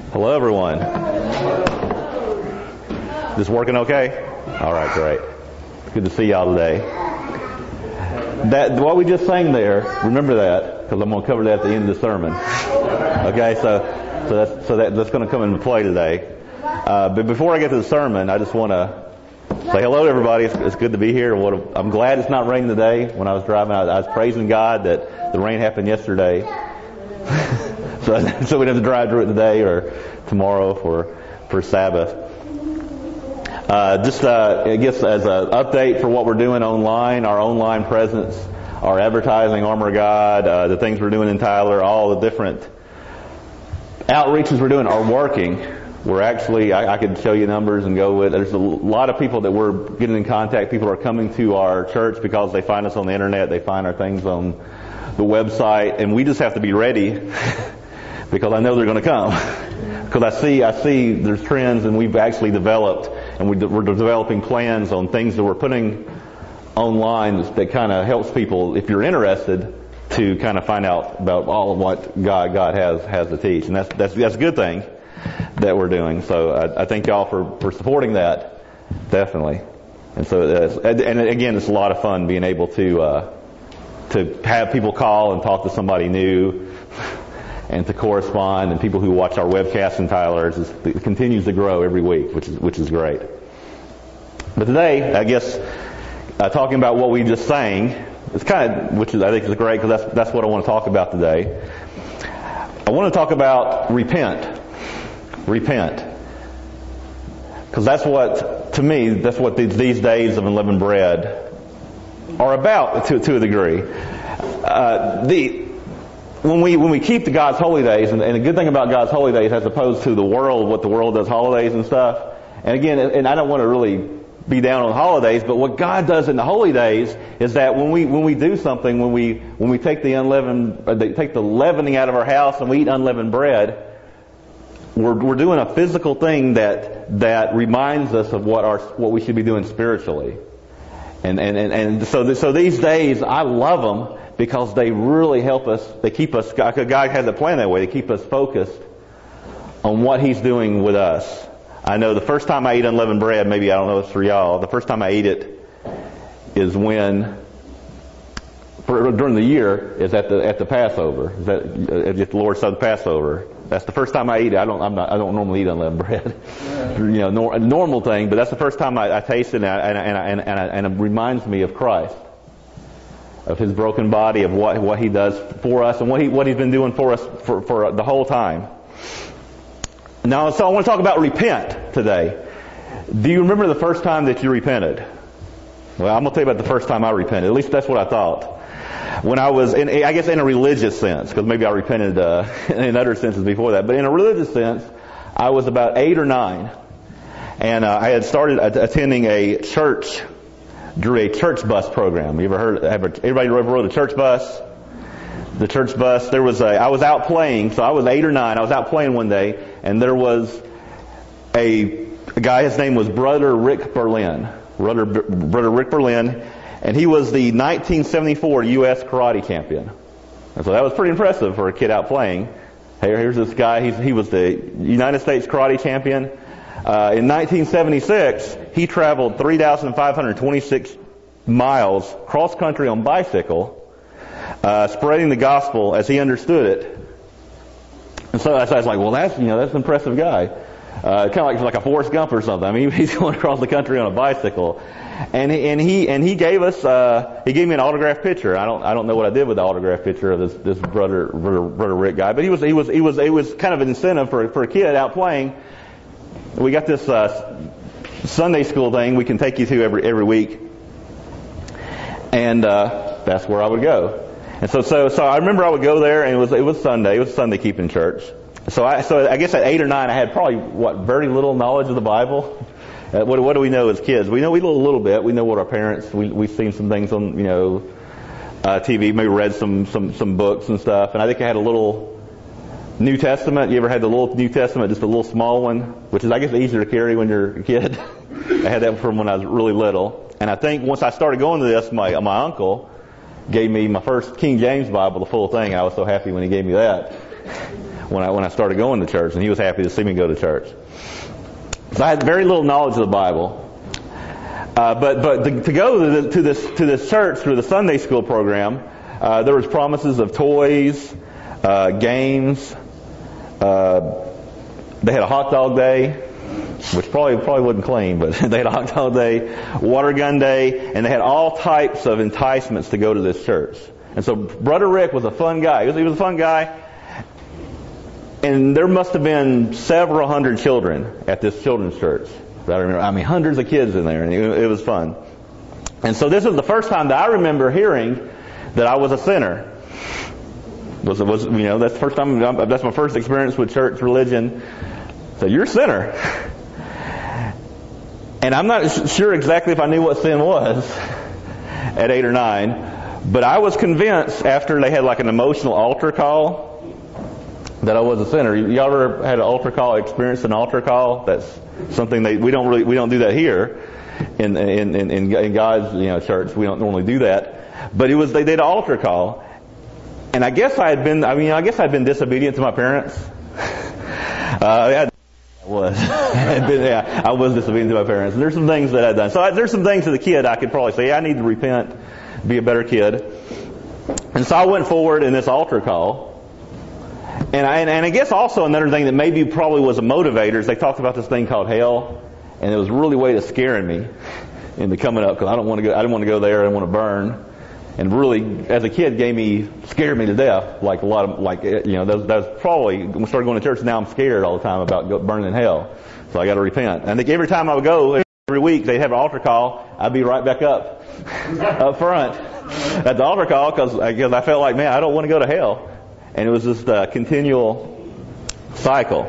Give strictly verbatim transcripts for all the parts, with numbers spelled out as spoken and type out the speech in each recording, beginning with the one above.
Hello, everyone. This working okay? All right, great. Good to see y'all today. That what we just sang there, remember that, because I'm going to cover that at the end of the sermon. Okay, so so that's so that, that's going to come into play today. Uh, but before I get to the sermon, I just want to say hello to everybody. It's, it's good to be here. What a, I'm glad it's not raining today. When I was driving, I, I was praising God that the rain happened yesterday. So, so we don't have to drive through it today or tomorrow for for Sabbath. Uh, just uh, I guess as an update for what we're doing online, our online presence, our advertising, Armor of God, uh, the things we're doing in Tyler, all the different outreaches we're doing are working. We're actually, I, I could show you numbers and go with, there's a lot of people that we're getting in contact. People are coming to our church because they find us on the internet, they find our things on the website, and we just have to be ready because I know they're going to come. Because I see, I see there's trends, and we've actually developed, and we de- we're developing plans on things that we're putting online that kind of helps people, if you're interested, to kind of find out about all of what God God has has to teach, and that's that's that's a good thing that we're doing. So I, I thank y'all for for supporting that, definitely. And so, uh, and again, it's a lot of fun being able to uh, to have people call and talk to somebody new. And to correspond, and people who watch our webcasts in Tyler, it continues to grow every week, which is which is great. But today, I guess, uh, talking about what we just sang, it's kind of, which is, I think is great because that's that's what I want to talk about today. I want to talk about repent, repent, because that's what, to me, that's what these, these days of unleavened bread are about to to a degree. Uh, the When we when we keep the God's holy days, and, and the good thing about God's holy days as opposed to the world, what the world does holidays and stuff, and again, and I don't want to really be down on holidays, but what God does in the holy days is that when we when we do something, when we when we take the unleavened, or they take the leavening out of our house and we eat unleavened bread, we're we're doing a physical thing that that reminds us of what our what we should be doing spiritually, and and and, and so th- so these days I love them. Because they really help us, they keep us, God has a plan that way, to keep us focused on what He's doing with us. I know the first time I eat unleavened bread, maybe I don't know this for y'all, the first time I ate it is when, for, during the year, is at the at the Passover, is that at the Lord's Supper Passover. That's the first time I eat it. I don't, I'm not, I don't normally eat unleavened bread, you know, nor, a normal thing, but that's the first time I, I tasted it, and, and, and, and, and it reminds me of Christ. Of His broken body, of what what He does for us, and what He what He's been doing for us for, for the whole time. Now, so I want to talk about repent today. Do you remember the first time that you repented? Well, I'm going to tell you about the first time I repented. At least that's what I thought. When I was, in, I guess, in a religious sense, because maybe I repented uh, in other senses before that. But in a religious sense, I was about eight or nine, and uh, I had started attending a church. Drew a church bus program. You ever heard? Everybody ever rode a church bus? The church bus. There was a. I was out playing, so I was eight or nine. I was out playing one day, and there was a, a guy. His name was Brother Rick Berlin. Brother Brother Rick Berlin, and he was the nineteen seventy-four U S karate champion. And so that was pretty impressive for a kid out playing. Hey, here's this guy. He's, he was the United States karate champion. Uh, in nineteen seventy-six, he traveled three thousand five hundred twenty-six miles cross country on bicycle, uh, spreading the gospel as he understood it. And so I was like, well, that's, you know, that's an impressive guy. Uh, kind of like, like a Forrest Gump or something. I mean, he's going across the country on a bicycle. And, and he, and he gave us, uh, he gave me an autographed picture. I don't, I don't know what I did with the autographed picture of this, this brother, brother, brother Rick guy, but he was, he was, he was, it was kind of an incentive for, for a kid out playing. We got this uh, Sunday school thing we can take you to every every week, and uh, that's where I would go. And so, so, so I remember I would go there, and it was it was Sunday. It was Sunday keeping church. So I, so I guess at eight or nine, I had probably what very little knowledge of the Bible. Uh, what what do we know as kids? We know we know a little bit. We know what our parents. We we've seen some things on you know uh, T V. Maybe read some some some books and stuff. And I think I had a little New Testament. You ever had the little New Testament, just a little small one, which is, I guess, easier to carry when you're a kid. I had that from when I was really little. And I think once I started going to this, my my uncle gave me my first King James Bible, the full thing. I was so happy when he gave me that. when I when I started going to church, and he was happy to see me go to church. So I had very little knowledge of the Bible. Uh, but but to, to go to, the, to this to this church through the Sunday school program, uh, there was promises of toys, uh, games. Uh, they had a hot dog day, which probably probably wasn't clean, but they had a hot dog day, water gun day, and they had all types of enticements to go to this church. And so Brother Rick was a fun guy. He was, he was a fun guy. And there must have been several hundred children at this children's church. I remember, I mean, hundreds of kids in there, and it, it was fun. And so this was the first time that I remember hearing that I was a sinner. Was was you know that's the first time. That's my first experience with church religion. So you're a sinner, and I'm not sure exactly if I knew what sin was at eight or nine, but I was convinced after they had like an emotional altar call that I was a sinner. You ever had an altar call? Experienced an altar call? That's something that we don't really we don't do that here in in in, in God's you know church. We don't normally do that. But it was they did an altar call, and I guess I had been I mean I guess I'd been disobedient to my parents. uh, I was I'd been, yeah I was disobedient to my parents. And there's some things that I'd done. So I, there's some things as a kid I could probably say, yeah, I need to repent, be a better kid. And so I went forward in this altar call. And I, and I guess also another thing that maybe probably was a motivator is they talked about this thing called hell, and it was really a way to scaring me into coming up because I don't want to go. I didn't want to go there. I didn't want to burn, and really, as a kid, gave me scared me to death. Like a lot of like you know that was, that was probably when I started going to church. Now I'm scared all the time about go, burning in hell, so I got to repent. And I think every time I would go, every week they'd have an altar call. I'd be right back up up front at the altar call because I, I felt like man, I don't want to go to hell. And it was just a continual cycle.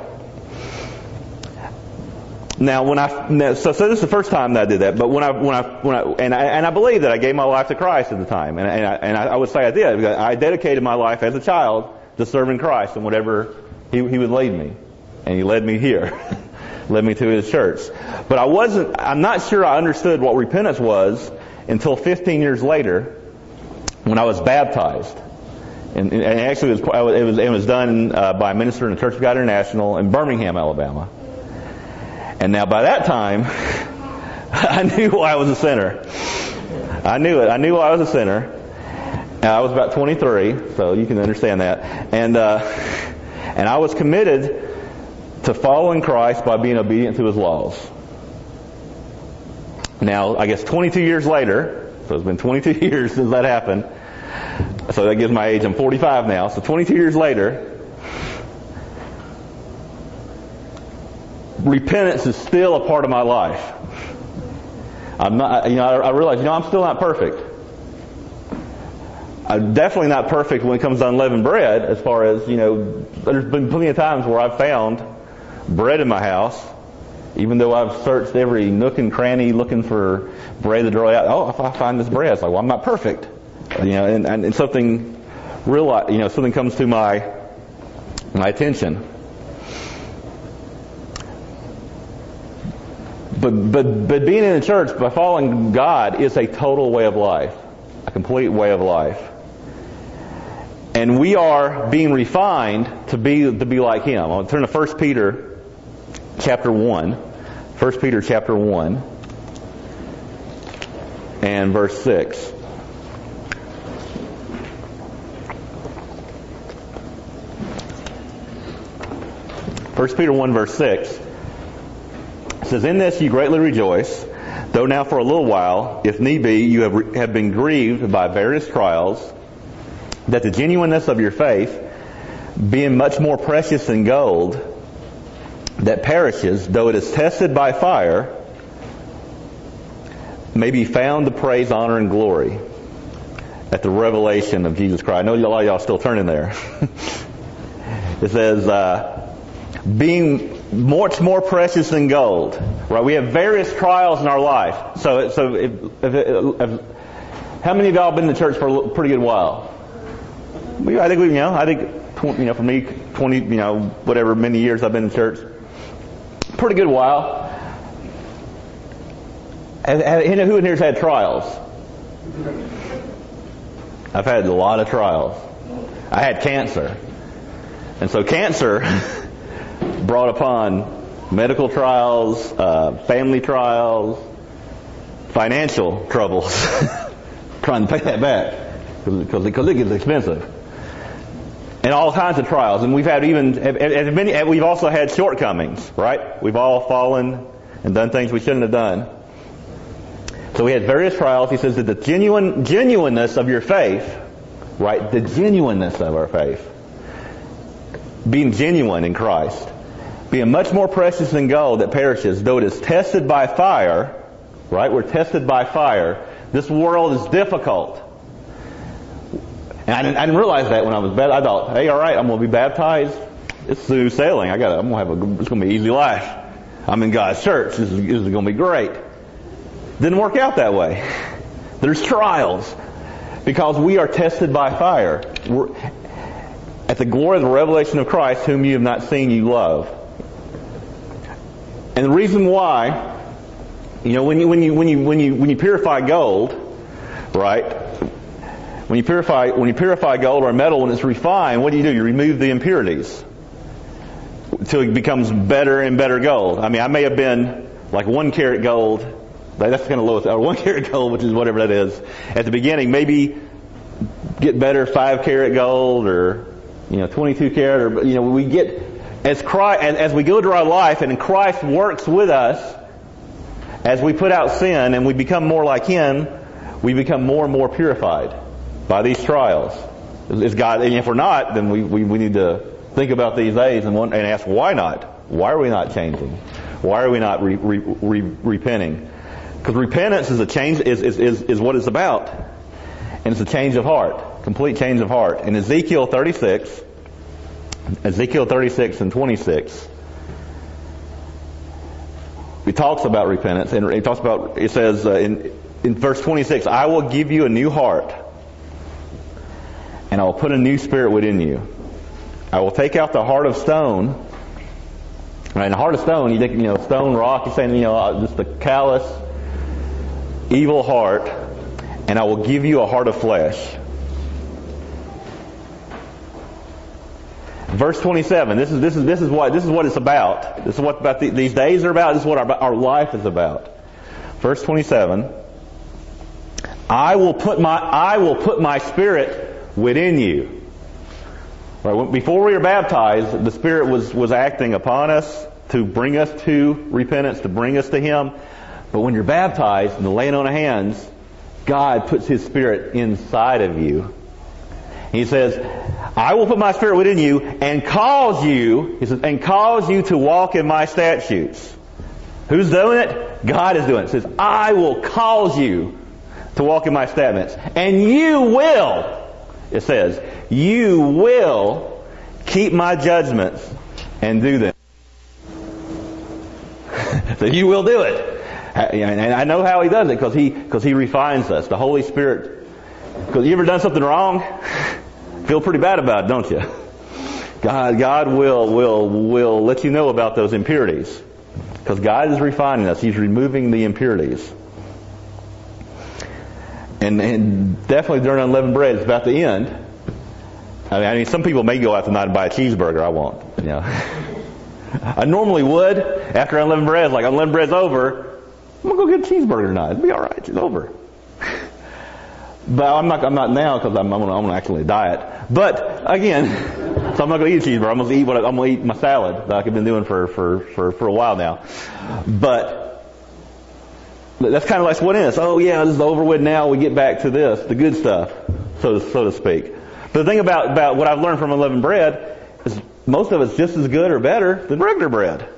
Now, when I so, so this is the first time that I did that. But when I when I when I and I and I believe that I gave my life to Christ at the time, and and I, and I would say I did because I dedicated my life as a child to serving Christ and whatever He He would lead me, and He led me here, led me to His church. But I wasn't. I'm not sure I understood what repentance was until fifteen years later, when I was baptized. And, and actually, it was, it was, it was done uh, by a minister in the Church of God International in Birmingham, Alabama. And now, by that time, I knew I was a sinner. I knew it. I knew I was a sinner. And I was about twenty-three, so you can understand that. And uh, and I was committed to following Christ by being obedient to His laws. Now, I guess twenty-two years later, so it's been twenty-two years since that happened. So that gives my age. I'm forty-five now. So twenty-two years later, repentance is still a part of my life. I'm not, you know, I realize, you know, I'm still not perfect. I'm definitely not perfect when it comes to unleavened bread. As far as you know, there's been plenty of times where I've found bread in my house, even though I've searched every nook and cranny looking for bread to draw out. Oh, if I find this bread, it's like, well, I'm not perfect. You know, and, and, and something real, you know, something comes to my my attention. But but but being in the church by following God is a total way of life, a complete way of life, and we are being refined to be to be like Him. I'll turn to First Peter, chapter one. First Peter, chapter one, and verse six. First Peter one verse six says, "In this you greatly rejoice, though now for a little while, if need be, you have, have been grieved by various trials, that the genuineness of your faith, being much more precious than gold, that perishes, though it is tested by fire, may be found to praise, honor, and glory at the revelation of Jesus Christ." I know a lot of y'all still turning there. It says, uh, being much more precious than gold. Right? We have various trials in our life. So, so if, if, if, how many of y'all have been in the church for a pretty good while? I think we, you know, I think, you know, for me, twenty, you know, whatever many years I've been in church, pretty good while. And, and who in here's had trials? I've had a lot of trials. I had cancer. And so cancer brought upon medical trials, uh, family trials, financial troubles, trying to pay that back because because it gets expensive, and all kinds of trials. And we've had even as many. We've also had shortcomings, right? We've all fallen and done things we shouldn't have done. So we had various trials. He says that the genuine genuineness of your faith, right? The genuineness of our faith, being genuine in Christ, being much more precious than gold that perishes, though it is tested by fire. Right? We're tested by fire. This world is difficult. And I didn't, I didn't realize that when I was baptized. I thought, hey, all right, I'm going to be baptized. It's smooth sailing. I got. I'm going to have a. It's going to be an easy life. I'm in God's church. This is, this is going to be great. Didn't work out that way. There's trials because we are tested by fire. We're, at the glory of the revelation of Christ, whom you have not seen, you love. And the reason why. You know, when you when you when you when you when you purify gold, right? When you purify when you purify gold or metal, when it's refined, what do you do? You remove the impurities until it becomes better and better gold. I mean, I may have been like one carat gold. That's kind of lowest, or one carat gold, which is whatever that is. At the beginning, maybe get better five carat gold, or you know, twenty-two carat, or you know, we get as Christ as, as we go through our life, and Christ works with us. As we put out sin and we become more like Him, we become more and more purified by these trials. Is God? And if we're not, then we, we, we need to think about these days and, and ask why not? Why are we not changing? Why are we not re, re, re, repenting? Because repentance is a change is, is is is what it's about, and it's a change of heart, complete change of heart. In Ezekiel thirty-six, Ezekiel thirty-six and twenty-six. It talks about repentance, and it talks about, it says uh, in, in verse twenty-six, I will give you a new heart, and I will put a new spirit within you. I will take out the heart of stone. Right, and the heart of stone, you think, you know, stone, rock, you're saying, you know, just a callous, evil heart, and I will give you a heart of flesh. Verse twenty-seven. This is this is this is what this is what it's about. This is what about the, these days are about. This is what our our life is about. Verse twenty-seven. I will put my I will put my spirit within you. Right, before we were baptized, the Spirit was was acting upon us to bring us to repentance, to bring us to Him. But when you're baptized and the laying on of hands, God puts His Spirit inside of you. He says, I will put my spirit within you and cause you, he says, and cause you to walk in my statutes. Who's doing it? God is doing it. He says, I will cause you to walk in my statutes. And you will, it says, you will keep my judgments and do them. So you will do it. And I know how He does it because He, because He refines us. The Holy Spirit. Because you ever done something wrong? Feel pretty bad about it, don't you? God, God will, will, will let you know about those impurities. Because God is refining us. He's removing the impurities. And, and definitely during unleavened bread, it's about the end. I mean, I mean, some people may go out tonight and buy a cheeseburger. I won't. You know. I normally would. After unleavened bread, it's like unleavened bread's over. I'm going to go get a cheeseburger tonight. It'll be all right. It's over. But I'm not. I'm not now because I'm. I'm going to actually diet. But again, so I'm not going to eat a cheeseburger. I'm going to eat what I, I'm going to eat my salad like I've been doing for for for for a while now. But that's kind of like what it is. Oh yeah, this is over with now. We get back to this, the good stuff, so to, so to speak. But the thing about about what I've learned from unleavened bread is most of it's just as good or better than regular bread.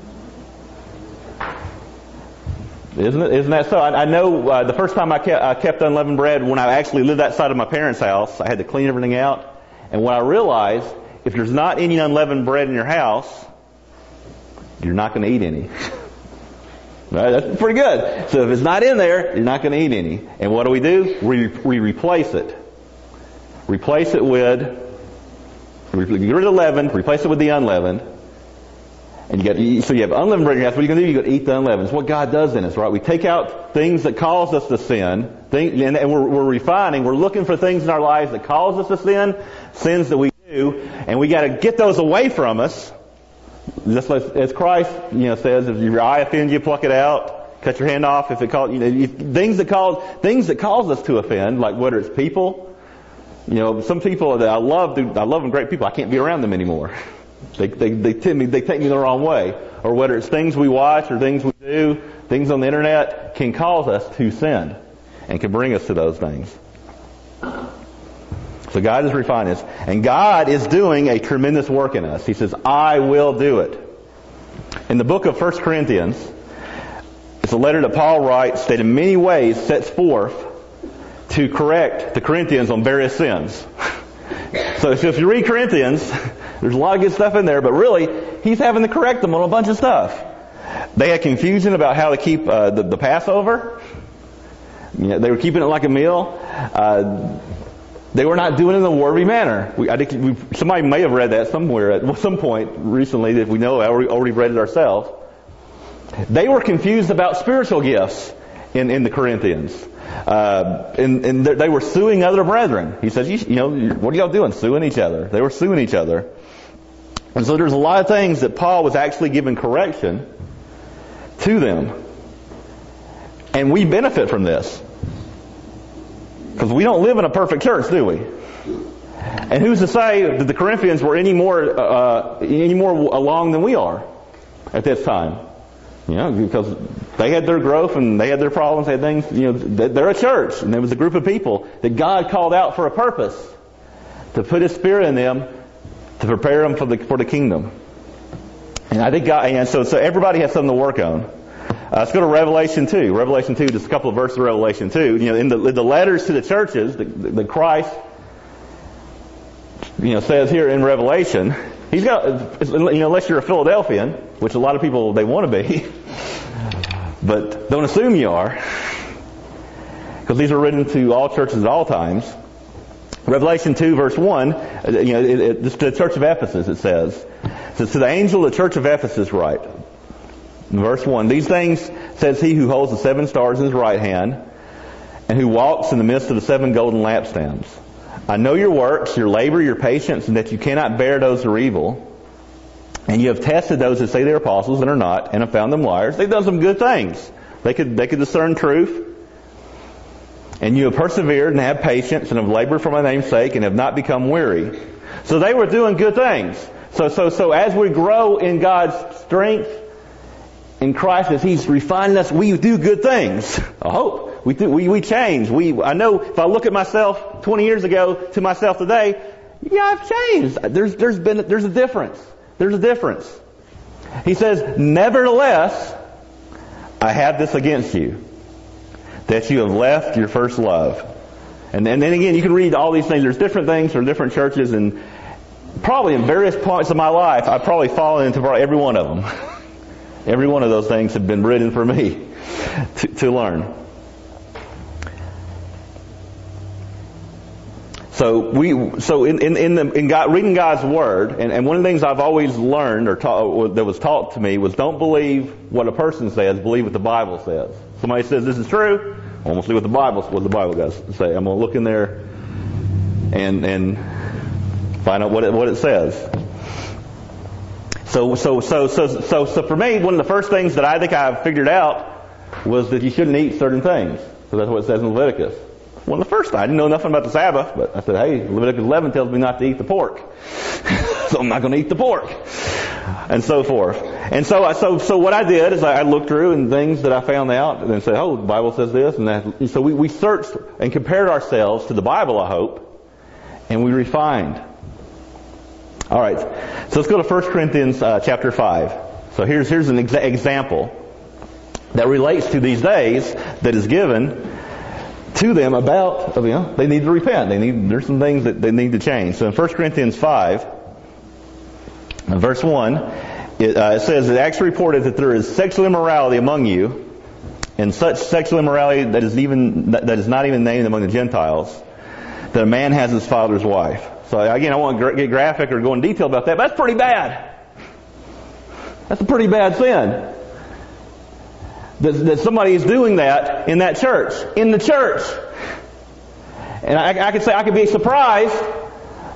Isn't it? Isn't that so? I, I know uh, the first time I kept, I kept unleavened bread when I actually lived outside of my parents' house, I had to clean everything out. And when I realized, if there's not any unleavened bread in your house, you're not going to eat any. Right? That's pretty good. So if it's not in there, you're not going to eat any. And what do we do? We we replace it. Replace it with, get rid of the leaven, replace it with the unleavened. And you got, so you have unleavened bread in your house. What are you going to do? You're going to eat the unleavened. It's what God does in us, right? We take out things that cause us to sin, think, and, and we're, we're refining. We're looking for things in our lives that cause us to sin, sins that we do, and we got to get those away from us. Just as Christ, you know, says, if your eye offends you, pluck it out. Cut your hand off if it calls, you know, if, things that cause things that cause us to offend, like whether it's people. You know, some people that I love, I love them, great people. I can't be around them anymore. They they they tend me, they take me the wrong way. Or whether it's things we watch or things we do, things on the internet can cause us to sin, and can bring us to those things. So God is refining us. And God is doing a tremendous work in us. He says, I will do it. In the book of First Corinthians, it's a letter that Paul writes that in many ways sets forth to correct the Corinthians on various sins. So if you read Corinthians, there's a lot of good stuff in there, but really, he's having to correct them on a bunch of stuff. They had confusion about how to keep uh, the, the Passover. You know, they were keeping it like a meal. Uh, They were not doing it in a worthy manner. We, I think we, somebody may have read that somewhere at some point recently, that we know, I already, already read it ourselves. They were confused about spiritual gifts in, in the Corinthians. Uh, and, and they were suing other brethren. He says, you, you know, what are y'all doing? Suing each other. They were suing each other. And so there's a lot of things that Paul was actually giving correction to them. And we benefit from this. Because we don't live in a perfect church, do we? And who's to say that the Corinthians were any more uh, any more along than we are at this time? You know, because they had their growth and they had their problems, they had things. You know, they're a church, and there was a group of people that God called out for a purpose, to put His Spirit in them, to prepare them for the for the kingdom. And I think God, and so so everybody has something to work on. Uh, let's go to Revelation two. Revelation two, just a couple of verses of Revelation two. You know, in the, in the letters to the churches, the, the Christ, you know, says here in Revelation, he's got, you know, unless you're a Philadelphian, which a lot of people, they want to be, but don't assume you are, because these are written to all churches at all times. Revelation two, verse one, you know, it, it, it's the church of Ephesus, it says. It says, to the angel of the church of Ephesus write, in verse one, these things says he who holds the seven stars in his right hand, and who walks in the midst of the seven golden lampstands. I know your works, your labor, your patience, and that you cannot bear those who are evil. And you have tested those that say they're apostles and are not, and have found them liars. They've done some good things. They could they could discern truth. And you have persevered and have patience and have labored for my name's sake and have not become weary. So they were doing good things. So so so as we grow in God's strength, in Christ, as He's refining us, we do good things. I hope. We do, we, we change. We, I know if I look at myself twenty years ago to myself today, yeah, I've changed. There's, there's been, there's a difference. There's a difference. He says, nevertheless, I have this against you, that you have left your first love. And, and then again, you can read all these things. There's different things from different churches, and probably in various points of my life, I've probably fallen into probably every one of them. Every one of those things have been written for me to, to learn. So we, so in in in, the, in God, reading God's Word, and, and one of the things I've always learned or taught, that was taught to me was, don't believe what a person says, believe what the Bible says. Somebody says this is true, I'm going to see what the Bible what the Bible does say. I'm going to look in there and and find out what it what it says. So, so, so, so, so, so for me, one of the first things that I think I figured out was that you shouldn't eat certain things. So that's what it says in Leviticus. One of the first, I didn't know nothing about the Sabbath, but I said, hey, Leviticus eleven tells me not to eat the pork. So I'm not going to eat the pork. And so forth. And so, so, so what I did is I looked through and things that I found out and then said, oh, the Bible says this and that. And so we, we searched and compared ourselves to the Bible, I hope, and we refined. All right, so let's go to First Corinthians uh, chapter five. So here's here's an exa- example that relates to these days that is given to them about, you know, they need to repent. They need there's some things that they need to change. So in First Corinthians five, verse one, it, uh, it says, it actually reported that there is sexual immorality among you, and such sexual immorality that is even that, that is not even named among the Gentiles, that a man has his father's wife. So again, I won't get graphic or go in detail about that, but that's pretty bad. That's a pretty bad sin. That, that somebody is doing that in that church, in the church. And I, I could say I could be surprised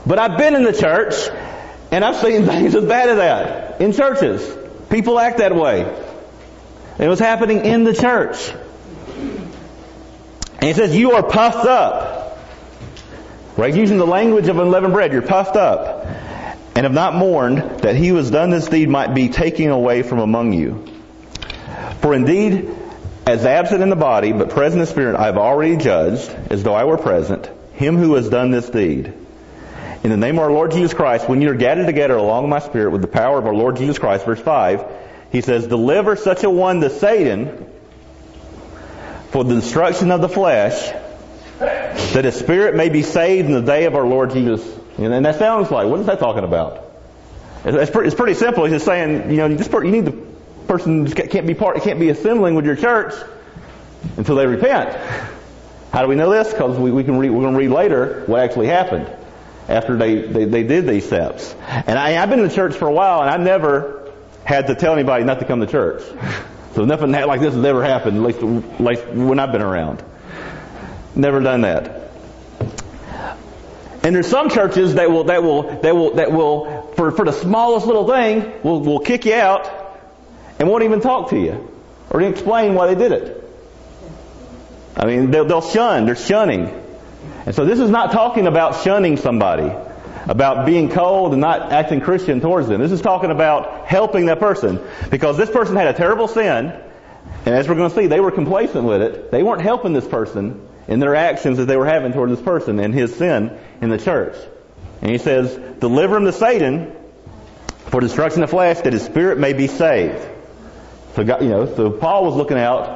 But I've been in the church, and I've seen things as bad as that in churches. People act that way. It was happening in the church. And he says, you are puffed up. Right? Using the language of unleavened bread, you're puffed up. And have not mourned that he who has done this deed might be taken away from among you. For indeed, as absent in the body, but present in spirit, I have already judged, as though I were present, him who has done this deed. In the name of our Lord Jesus Christ, when you are gathered together along with my spirit with the power of our Lord Jesus Christ, verse five, he says, deliver such a one to Satan for the destruction of the flesh, that his spirit may be saved in the day of our Lord Jesus. And that sounds like, what is that talking about? It's pretty, it's pretty simple. He's just saying, you know, this per, you need the person can't be part, can't be assembling with your church until they repent. How do we know this? Because we, we can read, we're going to read later what actually happened after they, they, they did these steps. And I, I've been in the church for a while, and I never had to tell anybody not to come to church. So nothing like this has ever happened, at least, at least when I've been around. Never done that. And there's some churches that will that will that will that will for for the smallest little thing will will kick you out and won't even talk to you or explain why they did it. I mean, they'll, they'll shun. They're shunning. And so this is not talking about shunning somebody, about being cold and not acting Christian towards them. This is talking about helping that person, because this person had a terrible sin, and as we're going to see, they were complacent with it. They weren't helping this person in their actions that they were having toward this person and his sin in the church. And he says, deliver him to Satan for destruction of flesh, that his spirit may be saved. So, God, you know, so Paul was looking out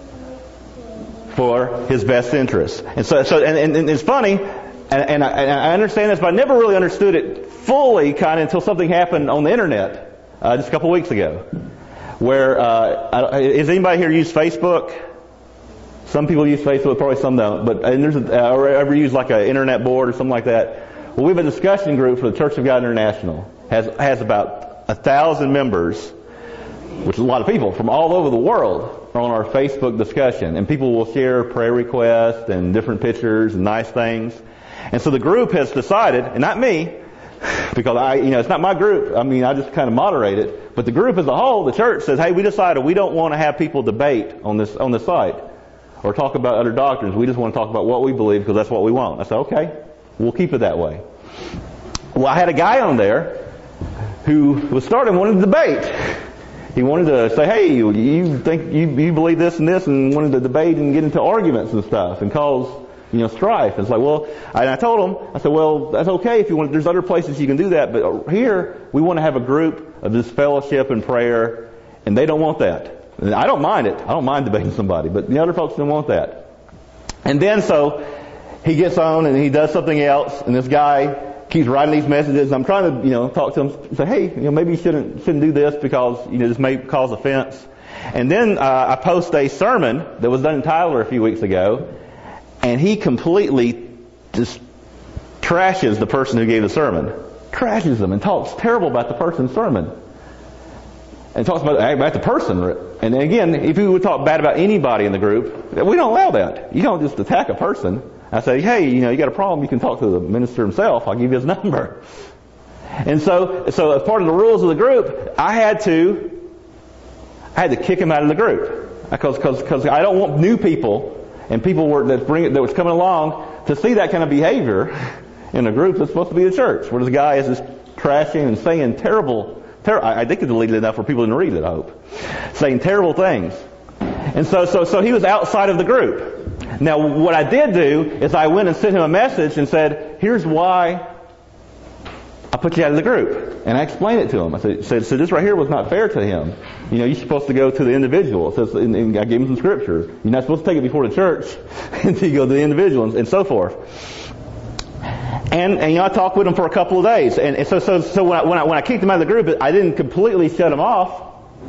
for his best interests. And so, so and, and, and it's funny, and, and, I, and I understand this, but I never really understood it fully kind of until something happened on the internet uh, just a couple weeks ago. Where, uh, has anybody here used Facebook? Some people use Facebook, probably some don't. But and there's a, uh, or ever use like an internet board or something like that. Well, we have a discussion group for the Church of God International. Has has about a thousand members, which is a lot of people from all over the world, are on our Facebook discussion. And people will share prayer requests and different pictures and nice things. And so the group has decided, and not me, because I, you know, it's not my group. I mean, I just kind of moderate it. But the group as a whole, the church says, hey, we decided we don't want to have people debate on this on the site or talk about other doctrines. We just want to talk about what we believe because that's what we want. I said, okay, we'll keep it that way. Well, I had a guy on there who was starting wanting to debate. He wanted to say, hey, you, you think you, you believe this and this, and wanted to debate and get into arguments and stuff and cause, you know, strife. It's like, well, and I told him, I said, well, that's okay if you want. There's other places you can do that, but here we want to have a group of this fellowship and prayer, and they don't want that. And I don't mind it. I don't mind debating somebody, but the other folks don't want that. And then so he gets on and he does something else, and this guy keeps writing these messages. I'm trying to, you know, talk to him, say, hey, you know, maybe you shouldn't shouldn't do this because, you know, this may cause offense. And then uh, I post a sermon that was done in Tyler a few weeks ago, and he completely just trashes the person who gave the sermon, trashes them, and talks terrible about the person's sermon, and talks about about the person. And again, if you would talk bad about anybody in the group, we don't allow that. You don't just attack a person. I say, hey, you know, you got a problem, you can talk to the minister himself. I'll give you his number. And so, so as part of the rules of the group, I had to, I had to kick him out of the group because, because, because I don't want new people and people were that bring that was coming along to see that kind of behavior in a group that's supposed to be the church, where this guy is just trashing and saying terrible. Ter- I, I think it deleted enough for people to read it. I hope, saying terrible things. And so, so, so he was outside of the group. Now, what I did do is I went and sent him a message and said, here's why I put you out of the group. And I explained it to him. I said, said so this right here was not fair to him. You know, you're supposed to go to the individual. It says, and, and I gave him some scripture. You're not supposed to take it before the church until you go to the individual and, and so forth. And, and, you know, I talked with him for a couple of days. And, and so, so, so when I, when I, when I kicked him out of the group, I didn't completely shut him off.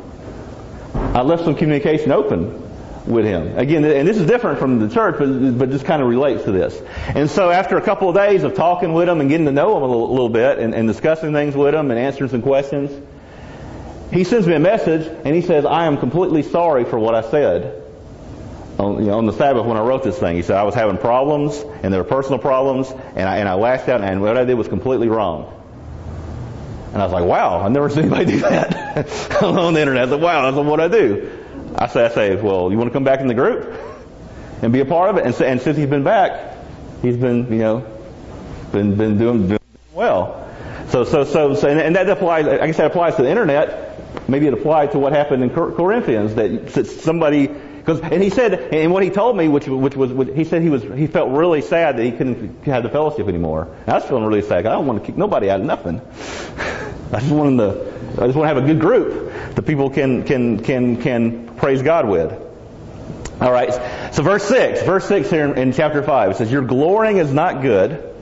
I left some communication open with him. Again, and this is different from the church, but, but just kind of relates to this. And so after a couple of days of talking with him and getting to know him a little, a little bit and, and discussing things with him and answering some questions, he sends me a message and he says, I am completely sorry for what I said on, you know, on the Sabbath when I wrote this thing. He said I was having problems, and there were personal problems, and I, and I lashed out, and what I did was completely wrong. And I was like, wow, I've never seen anybody do that on the internet. I said, wow, that's what I do. I say, I say, well, you want to come back in the group and be a part of it? And, so, and since he's been back, he's been, you know, been been doing, doing well. So, so, so, so, and that applies. I guess that applies to the internet. Maybe it applied to what happened in Corinthians. That somebody, because, and he said, and what he told me, which, which was, he said he was, he felt really sad that he couldn't have the fellowship anymore. And I was feeling really sad. I don't want to kick nobody out of nothing. I just want to, I just want to have a good group that people can, can, can, can praise God with. All right. So verse six, verse six here in, in chapter five, it says, "Your glorying is not good.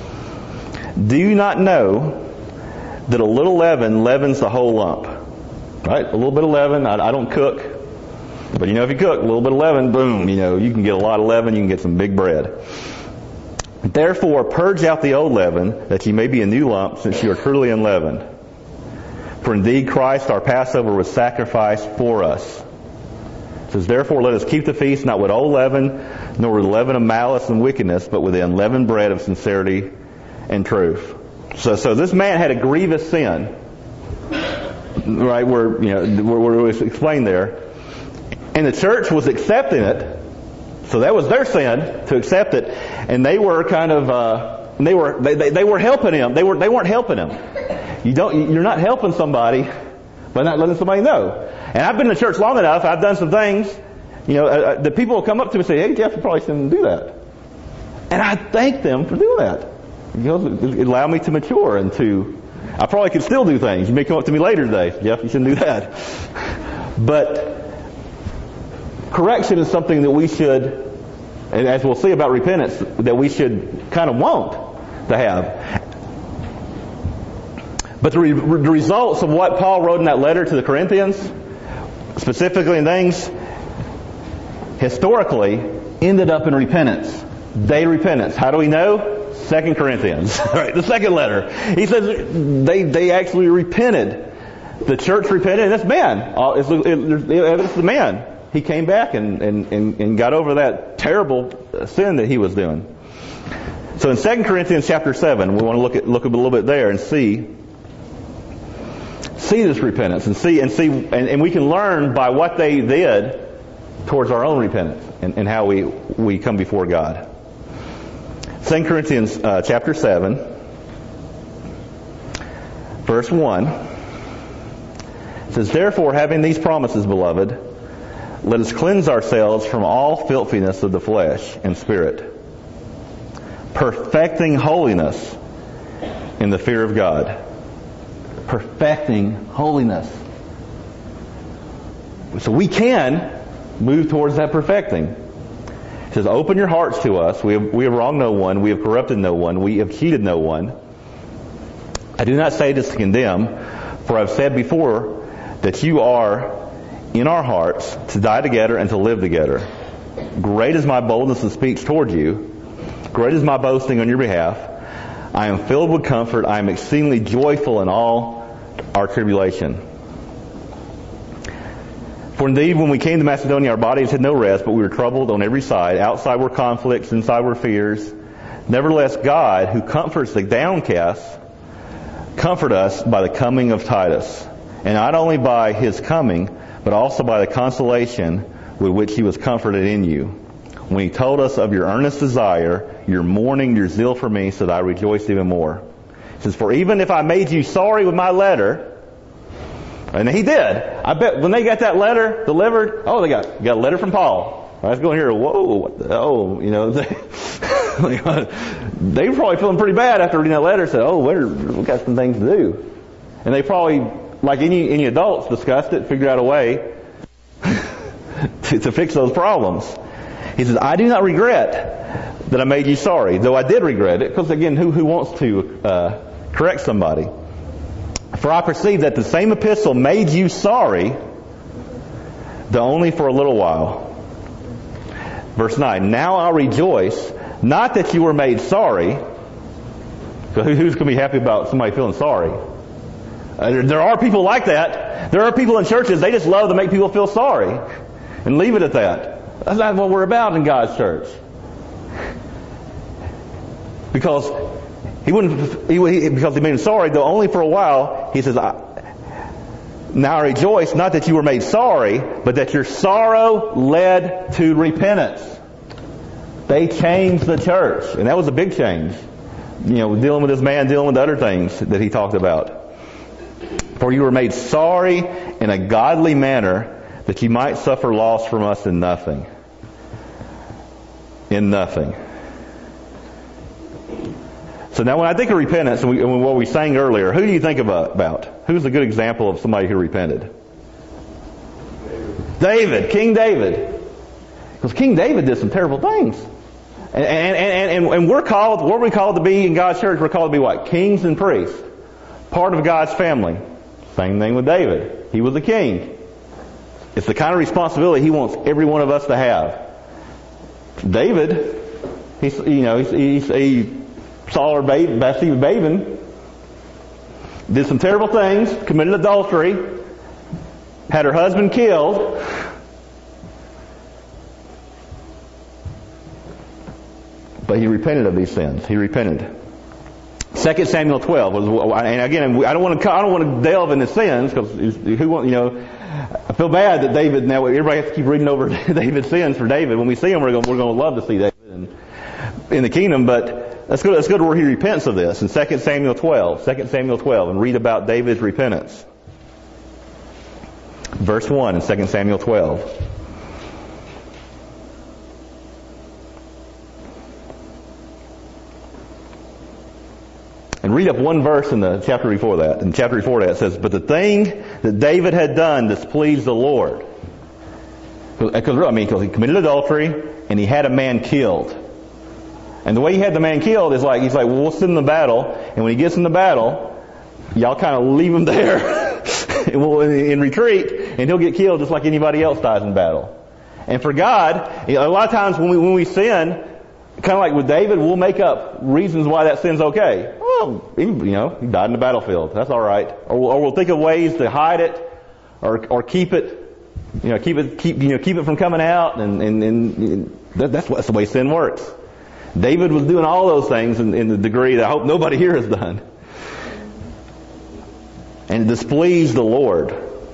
Do you not know that a little leaven leavens the whole lump?" Right? A little bit of leaven. I, I don't cook, but you know, if you cook, a little bit of leaven, boom, you know, you can get a lot of leaven. You can get some big bread. "Therefore, purge out the old leaven, that ye may be a new lump, since you are truly unleavened. For indeed Christ our Passover was sacrificed for us." It says, "Therefore let us keep the feast, not with old leaven, nor with leaven of malice and wickedness, but with the unleavened bread of sincerity and truth." So, so this man had a grievous sin, right? Where you know, where, where it was explained there, and the church was accepting it. So that was their sin to accept it, and they were kind of uh, they were they, they they were helping him. They were they weren't helping him. You don't you're not helping somebody by not letting somebody know. And I've been in the church long enough. I've done some things. You know, uh, the people will come up to me and say, "Hey, Jeff, you probably shouldn't do that," and I thank them for doing that. You know, it allowed me to mature and to. I probably could still do things. You may come up to me later today, "Jeff, you shouldn't do that." But correction is something that we should, and as we'll see about repentance, that we should kind of want to have. But the, re- the results of what Paul wrote in that letter to the Corinthians, specifically in things, historically, ended up in repentance. They repentance. How do we know? Second Corinthians, right? The second letter. He says they they actually repented. The church repented, and this man, it's, it's the man. He came back and, and, and, and got over that terrible sin that he was doing. So in Second Corinthians chapter seven, we want to look at look a little bit there and see see this repentance and see and see and, and we can learn by what they did towards our own repentance and, and how we we come before God. Second Corinthians uh, chapter seven, verse one, it says, "Therefore, having these promises, beloved, let us cleanse ourselves from all filthiness of the flesh and spirit, perfecting holiness in the fear of God." Perfecting holiness. So we can move towards that perfecting. It says, "Open your hearts to us. We have, we have wronged no one. We have corrupted no one. We have cheated no one. I do not say this to condemn, for I have said before that you are in our hearts to die together and to live together. Great is my boldness of speech toward you. Great is my boasting on your behalf. I am filled with comfort. I am exceedingly joyful in all our tribulation. For indeed, when we came to Macedonia, our bodies had no rest, but we were troubled on every side. Outside were conflicts, inside were fears. Nevertheless, God, who comforts the downcast, comfort us by the coming of Titus, and not only by his coming, but also by the consolation with which he was comforted in you, when he told us of your earnest desire, your mourning, your zeal for me, so that I rejoiced even more. He says, "For even if I made you sorry with my letter," and he did. I bet when they got that letter delivered, oh, they got got a letter from Paul. I was going here, whoa, what the, oh, you know, they, they were probably feeling pretty bad after reading that letter. Said, "Oh, we're, we got some things to do," and they probably, like any any adults, discussed it, figured out a way to, to fix those problems. He says, "I do not regret that I made you sorry, though I did regret it," because again, who who wants to uh, correct somebody? "For I perceive that the same epistle made you sorry, though only for a little while." Verse nine, "Now I rejoice, not that you were made sorry." So who's going to be happy about somebody feeling sorry? Uh, there, there are people like that. There are people in churches, they just love to make people feel sorry and leave it at that. That's not what we're about in God's church. Because he wouldn't, he, he, because he made him sorry, though only for a while, he says, I, now I rejoice, not that you were made sorry, but that your sorrow led to repentance. They changed the church. And that was a big change. You know, dealing with this man, dealing with other things that he talked about. For you were made sorry in a godly manner, that you might suffer loss from us in nothing. In nothing. So now when I think of repentance, and, we, and what we sang earlier, who do you think about? about? Who's a good example of somebody who repented? David. David, King David. Because King David did some terrible things. And, and, and, and, and we're called, what are we called to be in God's church? We're called to be what? Kings and priests. Part of God's family. Same thing with David. He was a king. It's the kind of responsibility He wants every one of us to have. David, he's, you know, he's, he's, he saw her babe, Bathsheba bathing, did some terrible things, committed adultery, had her husband killed. But he repented of these sins. He repented. Second Samuel twelve was, and again, I don't want to, I don't want to delve into sins because who want, you know, I feel bad that David, now everybody has to keep reading over David's sins for David. When we see him, we're going, we're going to love to see David in, in the kingdom, but let's go, let's go to where he repents of this in Second Samuel twelve. Second Samuel twelve, and read about David's repentance. Verse one in Second Samuel twelve. And read up one verse in the chapter before that. In chapter before that it says, but the thing that David had done displeased the Lord. Because, I mean, because he committed adultery and he had a man killed. And the way he had the man killed is like, he's like, well, we'll send him to battle. And when he gets in the battle, y'all kind of leave him there in retreat, and he'll get killed just like anybody else dies in battle. And for God, a lot of times when we, when we sin, kind of like with David, we'll make up reasons why that sin's okay. Well, he, you know, he died in the battlefield. That's all right. Or we'll, or we'll think of ways to hide it, or or keep it, you know, keep it keep you know keep it from coming out, and and, and that, that's that's the way sin works. David was doing all those things in, in the degree that I hope nobody here has done, and displeased the Lord.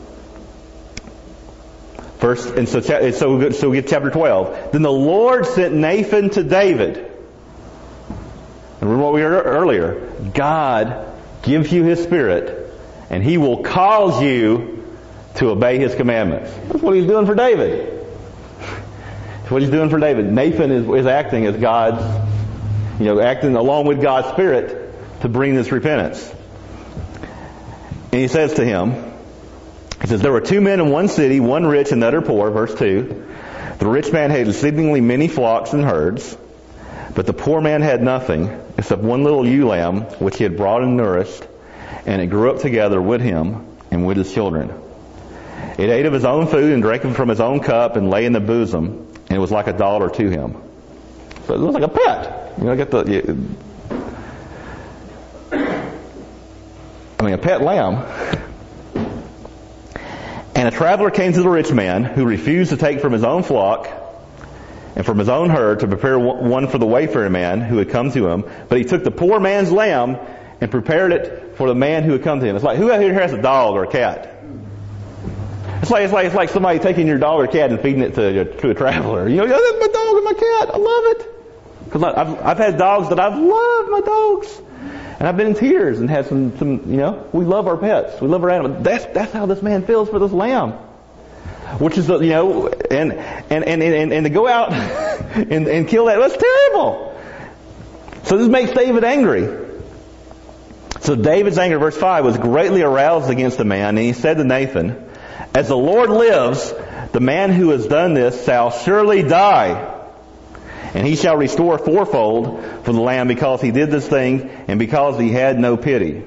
First, and so so so we get chapter twelve. Then the Lord sent Nathan to David. Remember what we heard earlier. God gives you His Spirit, and He will cause you to obey His commandments. That's what He's doing for David. That's what He's doing for David. Nathan is, is acting as God's, you know, acting along with God's Spirit to bring this repentance. And he says to him, he says, there were two men in one city, one rich and the other poor, verse two. The rich man had exceedingly many flocks and herds, but the poor man had nothing except one little ewe lamb, which he had brought and nourished, and it grew up together with him and with his children. It ate of his own food and drank from his own cup and lay in the bosom, and it was like a daughter to him. So it was like a pet. You know, get the, you, I mean, a pet lamb. And a traveler came to the rich man, who refused to take from his own flock and from his own herd to prepare one for the wayfaring man who had come to him. But he took the poor man's lamb and prepared it for the man who had come to him. It's like, who out here has a dog or a cat? It's like, it's like, it's like somebody taking your dog or cat and feeding it to, to a traveler. You know, oh, that's my dog and my cat. I love it. Because I've, I've had dogs that I've loved, my dogs. And I've been in tears and had some, some, you know, we love our pets. We love our animals. That's, that's how this man feels for this lamb. Which is, you know, and, and, and, and, and to go out and, and kill that, that's terrible. So this makes David angry. So David's anger, verse five, was greatly aroused against the man, and he said to Nathan, as the Lord lives, the man who has done this shall surely die. And he shall restore fourfold for the lamb because he did this thing and because he had no pity.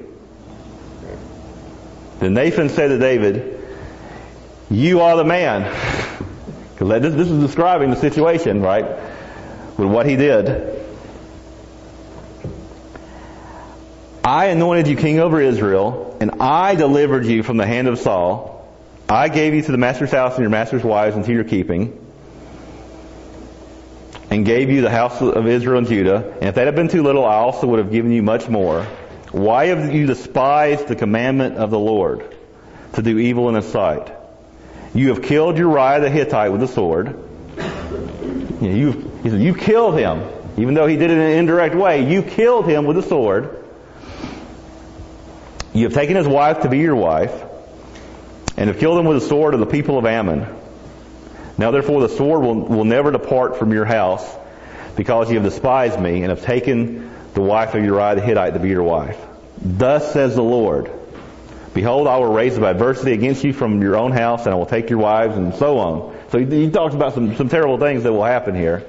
Then Nathan said to David, you are the man. Because this, this is describing the situation, right? With what he did. I anointed you king over Israel, and I delivered you from the hand of Saul. I gave you to the master's house and your master's wives and to your keeping. and gave you the house of Israel and Judah, and if that had been too little, I also would have given you much more. Why have you despised the commandment of the Lord, to do evil in His sight? You have killed Uriah the Hittite with the sword. You know, you, he said, you killed him. Even though he did it in an indirect way, you killed him with a sword. You have taken his wife to be your wife, and have killed him with the sword of the people of Ammon. Now therefore the sword will, will never depart from your house, because you have despised me, and have taken the wife of Uriah the Hittite to be your wife. Thus says the Lord, behold, I will raise up adversity against you from your own house, and I will take your wives, and so on. So he, he talks about some, some terrible things that will happen here.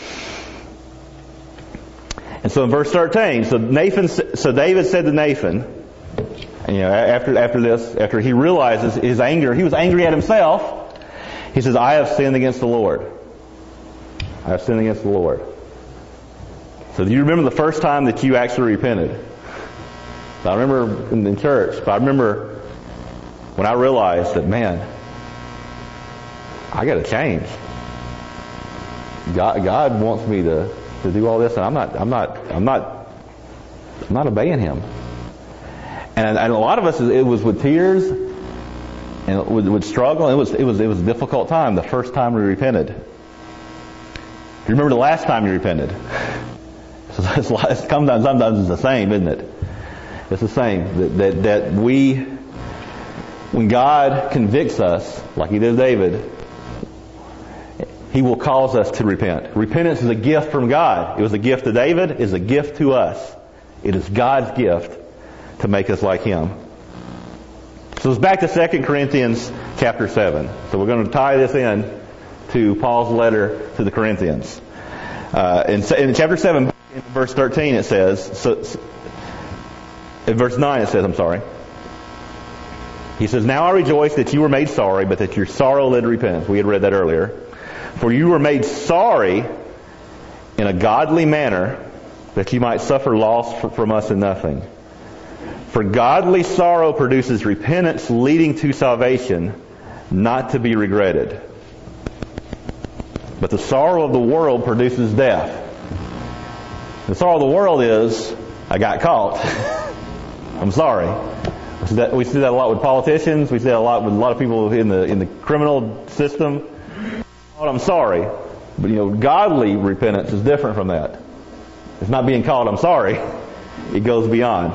And so in verse thirteen, so Nathan, so David said to Nathan, and, you know, after after this, after he realizes his anger, he was angry at himself. He says, "I have sinned against the Lord. I have sinned against the Lord." So do you remember the first time that you actually repented? I remember in, in church, but I remember when I realized that, man, I got to change. God, God wants me to, to do all this, and I'm not, I'm not, I'm not, I'm not obeying Him. And, and a lot of us, it was with tears and with, with struggle. It was, it was, it was a difficult time. The first time we repented. Do you remember the last time you repented? It's, it's, sometimes, sometimes it's the same, isn't it? It's the same. That, that, that we, when God convicts us, like He did David, He will cause us to repent. Repentance is a gift from God. It was a gift to David. It is a gift to us. It is God's gift to make us like Him. So it's back to Second Corinthians chapter seven. So we're going to tie this in to Paul's letter to the Corinthians. Uh, in, in chapter seven, in verse thirteen, it says, so, in verse nine it says, I'm sorry. He says, "Now I rejoice that you were made sorry, but that your sorrow led to repentance." We had read that earlier. "For you were made sorry in a godly manner, that you might suffer loss from us in nothing. For godly sorrow produces repentance leading to salvation, not to be regretted. But the sorrow of the world produces death." The sorrow of the world is, I got caught. I'm sorry. We see, that, we see that a lot with politicians. We see that a lot with a lot of people in the in the criminal system. Oh, I'm sorry. But you know, godly repentance is different from that. It's not being called, I'm sorry. It goes beyond.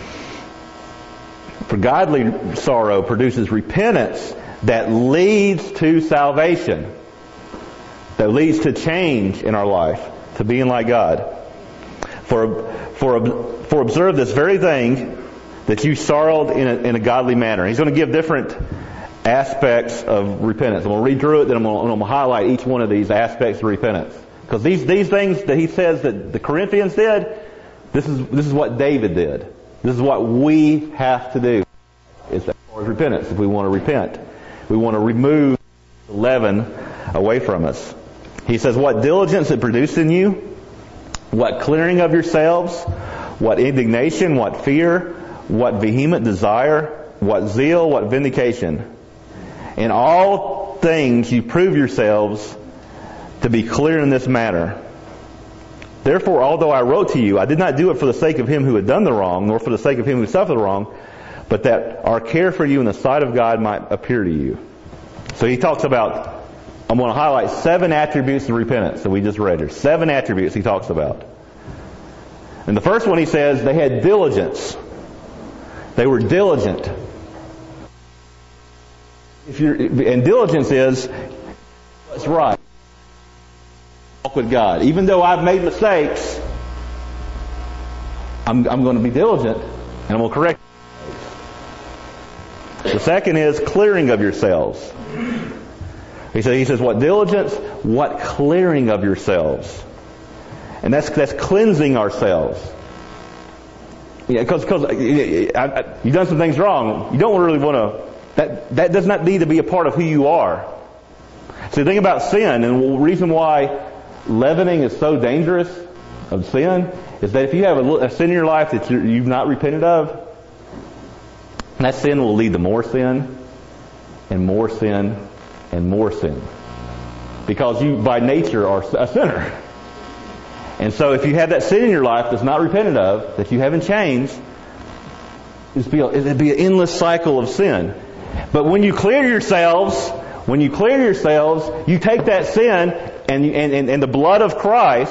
For godly sorrow produces repentance that leads to salvation. That leads to change in our life. To being like God. For, for, for observe this very thing, that you sorrowed in a, in a godly manner. He's going to give different aspects of repentance. I'm going to read through it, then I'm going, to, I'm going to highlight each one of these aspects of repentance. Because these, these things that he says that the Corinthians did, this is, this is what David did. This is what we have to do. It's as far as repentance. If we want to repent, we want to remove the leaven away from us. He says, "What diligence it produced in you, what clearing of yourselves, what indignation, what fear, what vehement desire, what zeal, what vindication. In all things you prove yourselves to be clear in this matter. Therefore, although I wrote to you, I did not do it for the sake of him who had done the wrong, nor for the sake of him who suffered the wrong, but that our care for you in the sight of God might appear to you." So he talks about, I'm going to highlight seven attributes of repentance that we just read here. Seven attributes he talks about. And the first one he says, they had diligence. They were diligent. If you're, and diligence is what's right. Walk with God. Even though I've made mistakes, I'm, I'm going to be diligent and I'm going to correct. The second is clearing of yourselves. He says, he says, what diligence, what clearing of yourselves. And that's that's cleansing ourselves. Yeah, because because you've done some things wrong. You don't really want to. That that does not need to be a part of who you are. So the thing about sin, and the reason why leavening is so dangerous of sin, is that if you have a, a sin in your life that you're, you've not repented of, that sin will lead to more sin, and more sin, and more sin. Because you, by nature, are a sinner. And so if you have that sin in your life that's not repented of, that you haven't changed, it'd be, it'd be an endless cycle of sin. But when you clear yourselves, when you clear yourselves, you take that sin and, you, and, and, and the blood of Christ,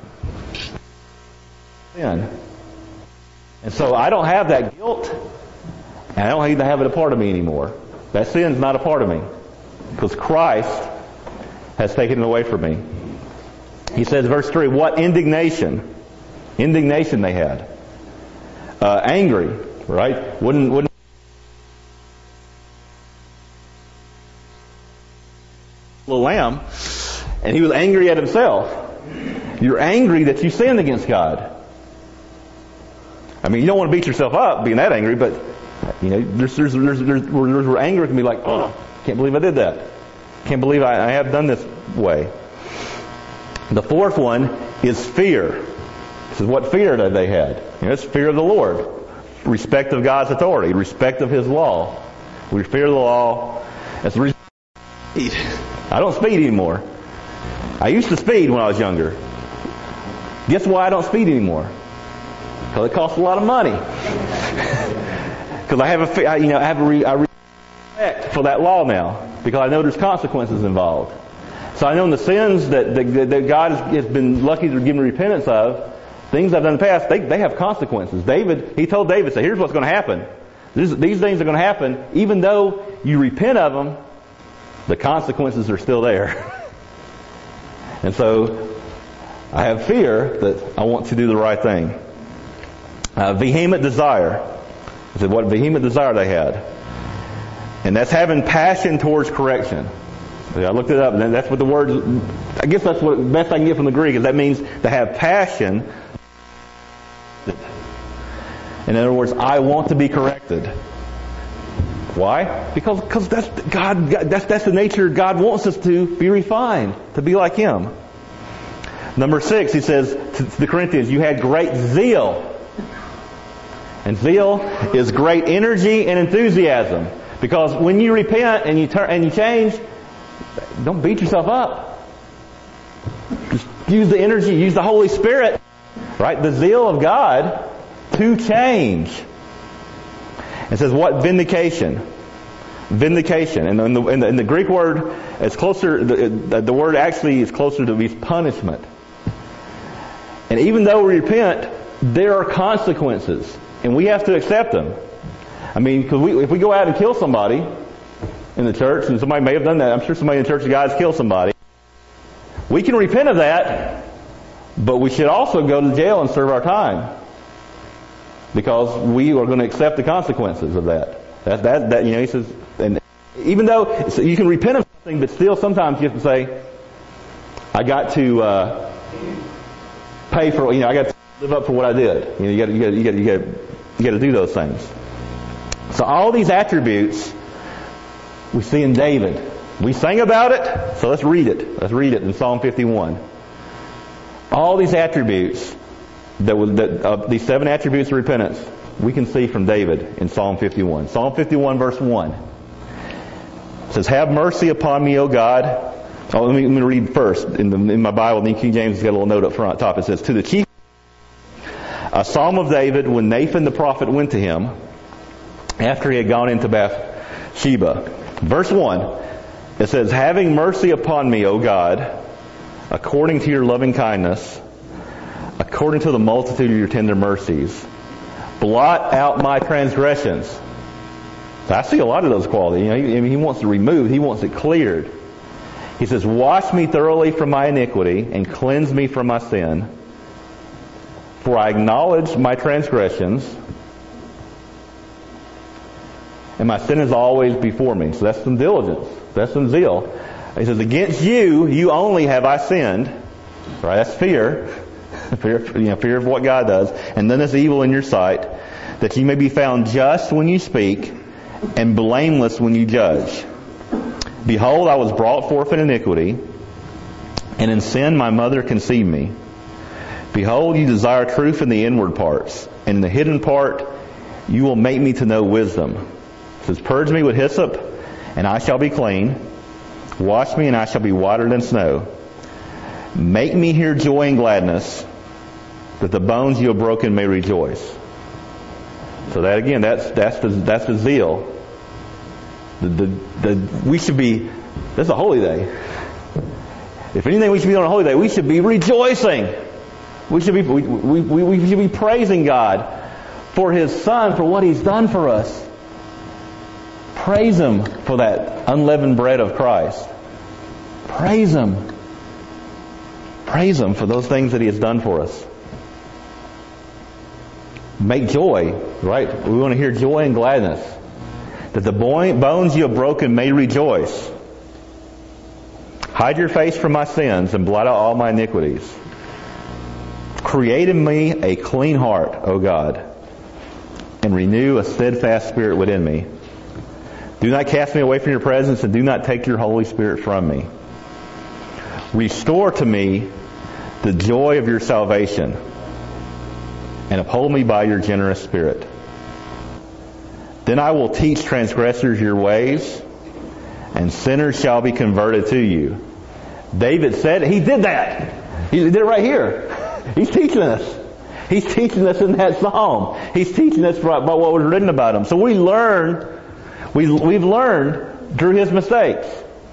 sin. And so I don't have that guilt, and I don't even have it a part of me anymore. That sin's not a part of me, because Christ has taken it away from me. He says, verse three, what indignation, indignation they had, uh, angry, right? Wouldn't wouldn't little lamb, and he was angry at himself. You're angry that you sinned against God. I mean, you don't want to beat yourself up being that angry, but you know, there's there's there's, there's, there's where anger can be like, oh, can't believe I did that. Can't believe I, I have done this way. The fourth one is fear. This is what fear that they had. You know, it's fear of the Lord, respect of God's authority, respect of His law. We fear the law. That's the reason I don't speed anymore. I used to speed when I was younger. Guess why I don't speed anymore? Because it costs a lot of money. Because I have a, you know, I have a, re, a respect for that law now, because I know there's consequences involved. So I know the sins that, that, that God has been lucky to give me repentance of, things I've done in the past, they, they have consequences. David, he told David, say, here's what's going to happen. This, these things are going to happen. Even though you repent of them, the consequences are still there. And so I have fear that I want to do the right thing. Uh, vehement desire. I said, what vehement desire they had. And that's having passion towards correction. I looked it up, and that's what the word, I guess that's what best I can get from the Greek, is that means to have passion. In other words, I want to be corrected. Why? Because because that's God, God that's that's the nature. God wants us to be refined, to be like Him. Number six, he says to the Corinthians, you had great zeal. And zeal is great energy and enthusiasm. Because when you repent and you turn and you change, don't beat yourself up. Just use the energy, use the Holy Spirit, right? The zeal of God to change. It says what? Vindication. Vindication. And in the, in the, in the Greek word, it's closer, the, the word actually is closer to be punishment. And even though we repent, there are consequences. And we have to accept them. I mean, because we, if we go out and kill somebody in the church, and somebody may have done that, I'm sure somebody in the Church of God has killed somebody, we can repent of that, but we should also go to jail and serve our time. Because we are going to accept the consequences of that. That, that, that you know, he says, and even though so you can repent of something, but still sometimes you have to say, I got to uh, pay for, you know, I got to live up for what I did. You know, you got, you got, you got, you got, you got to do those things. So all these attributes we see in David. We sang about it, so let's read it. Let's read it in Psalm fifty-one. All these attributes. That was that uh, these seven attributes of repentance we can see from David in Psalm fifty-one. Psalm fifty-one verse one. It says, have mercy upon me, O God. Oh, let me, let me read first. In, the, in my Bible, the King James has got a little note up front top. It says, to the chief, a psalm of David when Nathan the prophet went to him after he had gone into Bathsheba. Verse one. It says, having mercy upon me, O God, according to your loving kindness, according to the multitude of your tender mercies, blot out my transgressions. So I see a lot of those qualities. You know, he, I mean, he wants it removed. He wants it cleared. He says, wash me thoroughly from my iniquity and cleanse me from my sin. For I acknowledge my transgressions, and my sin is always before me. So that's some diligence. That's some zeal. He says, against you, you only have I sinned. Right? That's fear. Fear, you know, fear of what God does. And then it's evil in your sight, that you may be found just when you speak and blameless when you judge. Behold, I was brought forth in iniquity, and in sin my mother conceived me. Behold, you desire truth in the inward parts, and in the hidden part you will make me to know wisdom. It says, purge me with hyssop, and I shall be clean. Wash me, and I shall be whiter than snow. Make me hear joy and gladness, that the bones you have broken may rejoice. So that again, that's that's the that's the zeal. The, the, the, we should be. This is a holy day. If anything, we should be on a holy day. We should be rejoicing. We should be we, we, we, we should be praising God for His Son, for what He's done for us. Praise Him for that unleavened bread of Christ. Praise Him. Praise Him for those things that He has done for us. Make joy, right? We want to hear joy and gladness. That the bones you have broken may rejoice. Hide your face from my sins and blot out all my iniquities. Create in me a clean heart, O God, and renew a steadfast spirit within me. Do not cast me away from your presence, and do not take your Holy Spirit from me. Restore to me the joy of your salvation, and uphold me by your generous spirit. Then I will teach transgressors your ways, and sinners shall be converted to you. David said, he did that. He did it right here. He's teaching us. He's teaching us in that psalm. He's teaching us about what was written about him. So we learn, we, we've learned through his mistakes.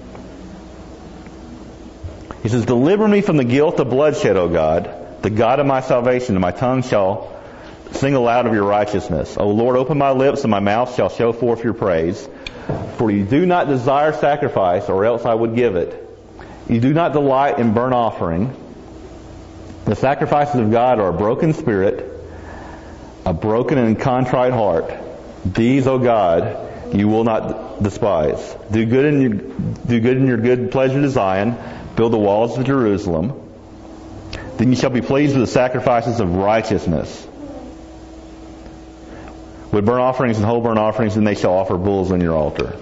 He says, deliver me from the guilt of bloodshed, O God, the God of my salvation, and my tongue shall sing aloud of your righteousness. O Lord, open my lips, and my mouth shall show forth your praise. For you do not desire sacrifice, or else I would give it. You do not delight in burnt offering. The sacrifices of God are a broken spirit, a broken and contrite heart. These, O God, you will not despise. Do good in your, do good in your good pleasure to Zion. Build the walls of Jerusalem. Then you shall be pleased with the sacrifices of righteousness. With burnt offerings and whole burnt offerings, and they shall offer bulls on your altar.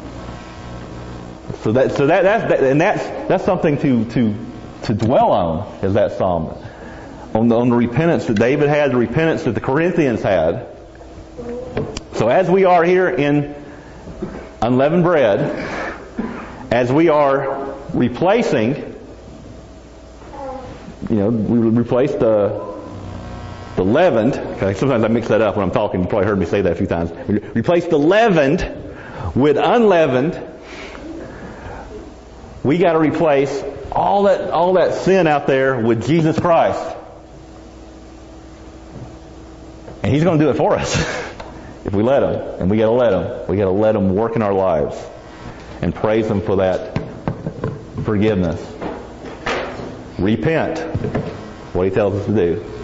So that, so that, that's, that, and that's that's something to to to dwell on, is that psalm, on the, on the repentance that David had, the repentance that the Corinthians had. So as we are here in unleavened bread, as we are replacing, you know, we replace the the leavened. Okay, sometimes I mix that up when I'm talking. You probably heard me say that a few times. We replace the leavened with unleavened. We got to replace all that all that sin out there with Jesus Christ, and He's going to do it for us if we let Him. And we got to let Him. We got to let Him work in our lives and praise Him for that forgiveness. Repent. What He tells us to do.